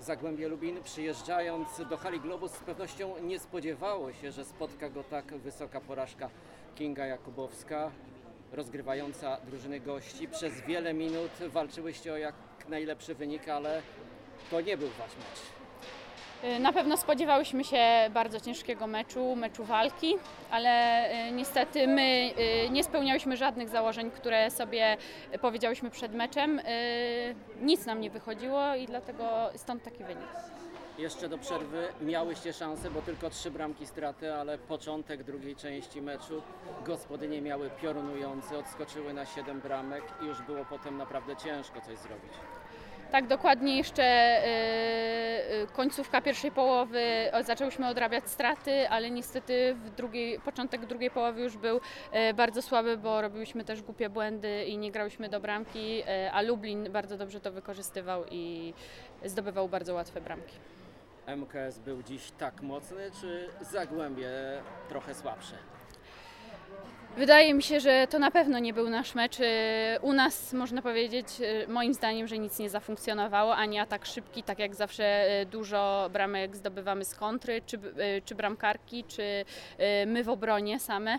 Zagłębie Lubin, przyjeżdżając do hali Globus, z pewnością nie spodziewało się, że spotka go tak wysoka porażka. Kinga Jakubowska, rozgrywająca drużyny gości. Przez wiele minut walczyłyście o jak najlepszy wynik, ale to nie był wasz mecz. Na pewno spodziewałyśmy się bardzo ciężkiego meczu walki, ale niestety my nie spełniałyśmy żadnych założeń, które sobie powiedziałyśmy przed meczem. Nic nam nie wychodziło i dlatego stąd taki wynik. Jeszcze do przerwy miałyście szansę, bo tylko 3 bramki straty, ale początek drugiej części meczu gospodynie miały piorunujący, odskoczyły na 7 bramek i już było potem naprawdę ciężko coś zrobić. Tak, dokładnie jeszcze końcówka pierwszej połowy zaczęłyśmy odrabiać straty, ale niestety początek drugiej połowy już był bardzo słaby, bo robiłyśmy też głupie błędy i nie grałyśmy do bramki, a Lublin bardzo dobrze to wykorzystywał i zdobywał bardzo łatwe bramki. MKS był dziś tak mocny, czy Zagłębie trochę słabsze? Wydaje mi się, że to na pewno nie był nasz mecz. U nas można powiedzieć, moim zdaniem, że nic nie zafunkcjonowało, ani atak szybki, tak jak zawsze dużo bramek zdobywamy z kontry, czy bramkarki, czy my w obronie same.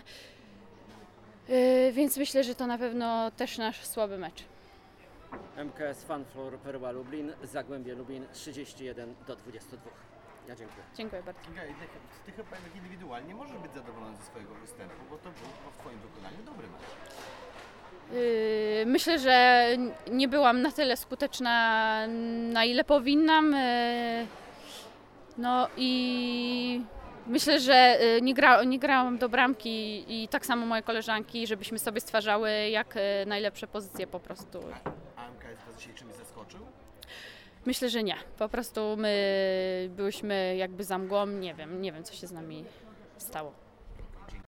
Więc myślę, że to na pewno też nasz słaby mecz. MKS Fanflor Perła Lublin, Zagłębie Lubin 31-22. Ja dziękuję. Dziękuję bardzo. Ty chyba jednak indywidualnie możesz być zadowolony ze swojego występu, bo to był w Twoim wykonaniu dobry mecz. Myślę, że nie byłam na tyle skuteczna, na ile powinnam. No i myślę, że nie grałam do bramki i tak samo moje koleżanki, żebyśmy sobie stwarzały jak najlepsze pozycje po prostu. A MKS Was dzisiaj czymś zaskoczył? Myślę, że nie. Po prostu my byłyśmy jakby za mgłą, nie wiem co się z nami stało.